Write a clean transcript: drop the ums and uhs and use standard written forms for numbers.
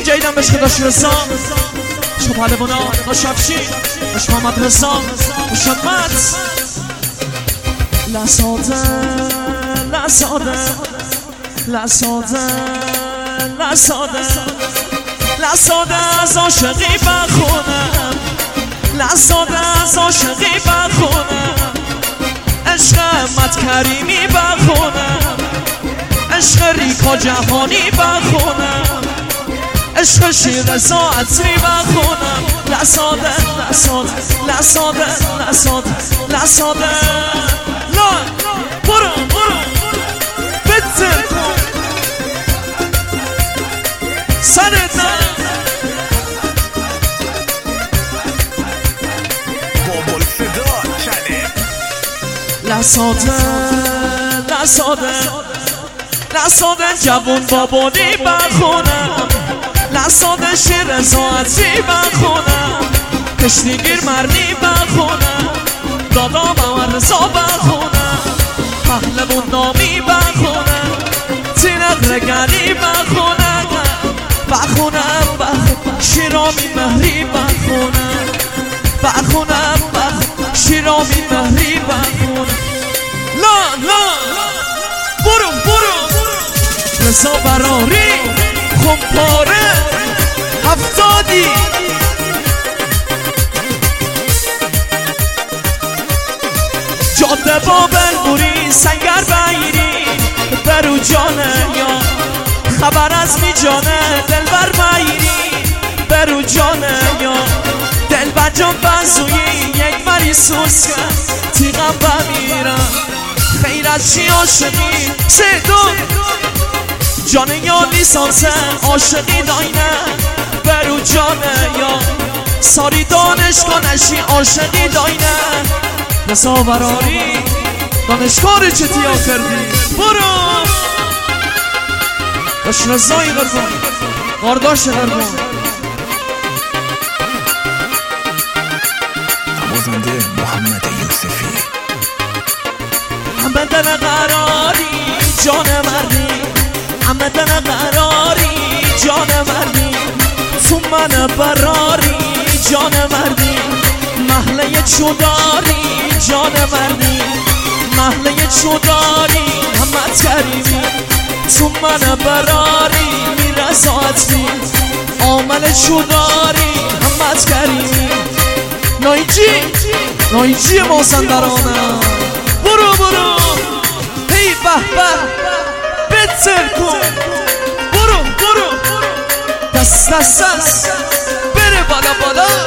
جایدم بشک داشت رسا شو پهلوانا داشت افشین داشت محمد رسا داشت مت لساده لساده لساده لساده لساده از عاشقی بخونم لساده از عاشقی بخونم عشق مت کریمی بخونم عشق ریکا جهانی بخونم عشق شیرزا عطری بخونم لساده لساده لساده لساده لساده لا برو برو بتر کن سرت بابل صدا چنه لساده لساده لساده جوون بابونی بخونم لساده شیرزا عطری بخونم کشتیگیر مردی بخونم دادا باور رضا بخونم پهلوون نامی بخونم تینق رگری بخونم بخونم شیرامی مهری بخونم بخونم شیرامی مهری بخونم لا لا برو برو رضا براری خمپاره هفتادی جاده بابل بوری سنگر بایری برو جانه یا خبر از می جانه دلبر بایری برو جانه یا دلبر جان بزویی یک مری سوز کرد تیغم بمیرم خیر از چی عاشقی سه دو جانه یا لیسانسه عاشقی داینه برو جانه یا ساری دانشگاه نشی عاشقی داینه رضا براری دانشگاه رو چه تیا کردی برو داشت رضایی قربان قارداش قربان نوازنده محمد یوسفی بدن قراری جان مردی بدن قراری جان مردی تو من براری جان مردی محله چوداری جان مردی محله چوداری همت کریمی تو من براری میرزات می عامل چوداری همت کریمی نایجی مازندرانه برو برو هی به به بتر کن برو برو دست دست دست بره بالا بالا